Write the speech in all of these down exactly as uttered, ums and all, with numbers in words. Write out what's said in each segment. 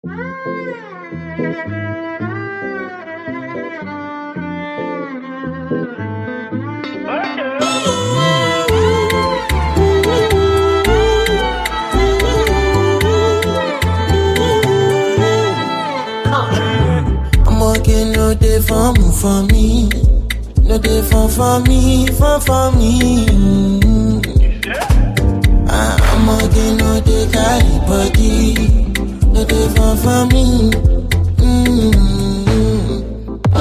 Okay, no dey for me, for me. No dey for for me, for for me. Mm. I'm okay, no dey carry body. No dey for for me. Mm. Mm.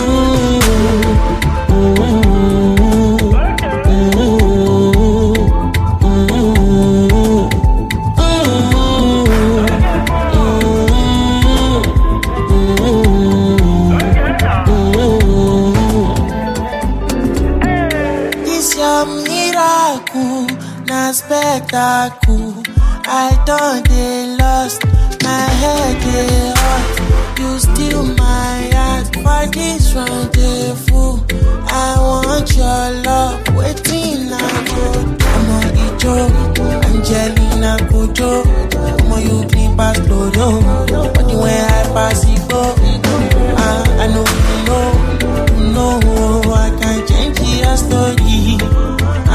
Na spectacle, I done dey lost, my head dey hot. You steal my heart for this rendezvous. I want your love, waiting I go. I'm on the joke, Angelina Kojo. I'm on you clean past Dodo, but the way I pass it go, I, I know you know, you know I can change your story. Ah.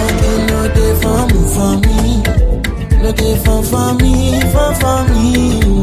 For me, no dey for for me, for for me.